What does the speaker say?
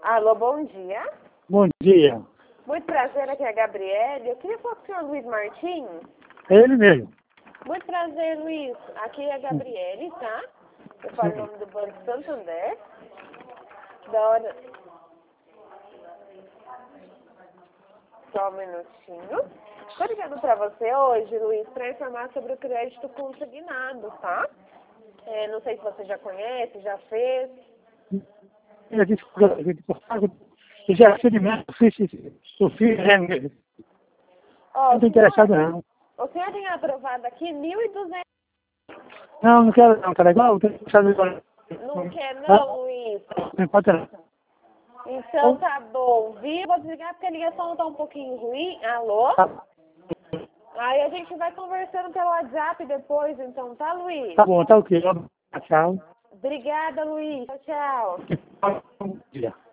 Alô, bom dia. Bom dia. Muito prazer, aqui é a Gabriele. Eu queria falar com o senhor Luiz Martins. É ele mesmo. Muito prazer, Luiz. Aqui é a Gabriele, tá? Eu falo em nome do Banco Santander. Da hora... Só um minutinho. Estou ligando para você hoje, Luiz, para informar sobre o crédito consignado, tá? Não sei se você já conhece, já fez. Eu já sei de mim, eu fiz, Ó, não estou interessado não. o senhor tem aprovado aqui 1.200. Não quero não, tá legal? Não estou interessado agora. Não quer não, Luiz? Não importa não. Então tá bom, viu? Vou desligar porque a ligação tá um pouquinho ruim. Alô? Tá, Aí a gente vai conversando pelo WhatsApp depois, então, tá, Luiz? tá bom, tá ok. Tchau. Obrigada, Luiz. Tchau, tchau. Bom dia.